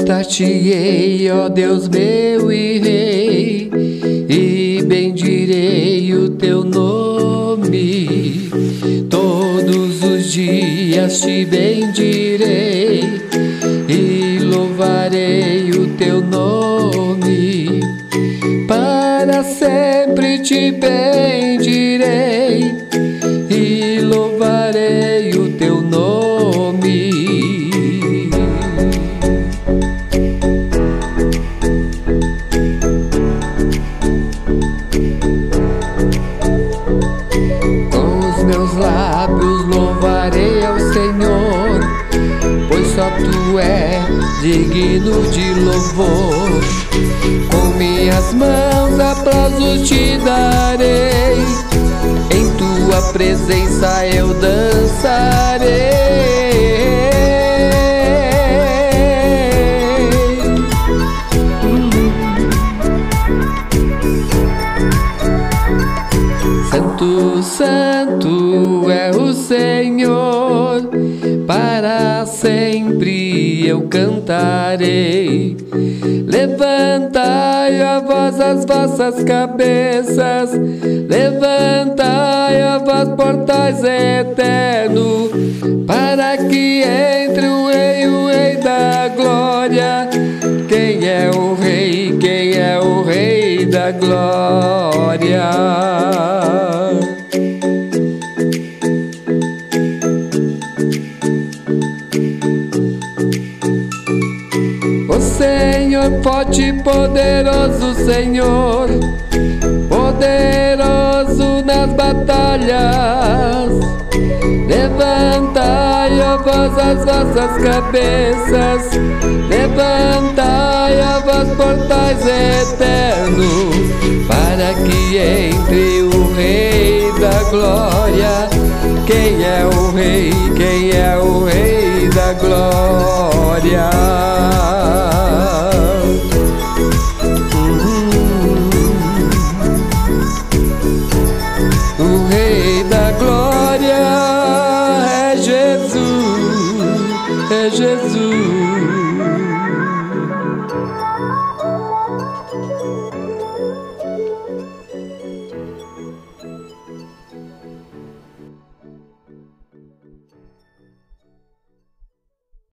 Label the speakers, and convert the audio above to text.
Speaker 1: Cantar-te-ei, ó Deus meu e Rei, e bendirei o teu nome. Todos os dias te bendirei e louvarei o teu nome. Para sempre te bendirei e louvarei o teu nome. Meus lábios louvarei ao Senhor, pois só Tu és digno de louvor. Com minhas mãos aplausos te darei, em Tua presença eu dançarei. Santo, Santo é o Senhor, para sempre eu cantarei. Levantai a vós as vossas cabeças, levantai a vós portais eternos, para que entre o Rei da glória. Quem é o Rei? Quem é o Rei da glória? O Senhor forte e poderoso, Senhor, poderoso nas batalhas. Levantai, ó vós, as vossas cabeças, levantai, ó vós, portais eternos, para que entre o Rei da glória. Quem é o Rei? Quem é o Rei da glória?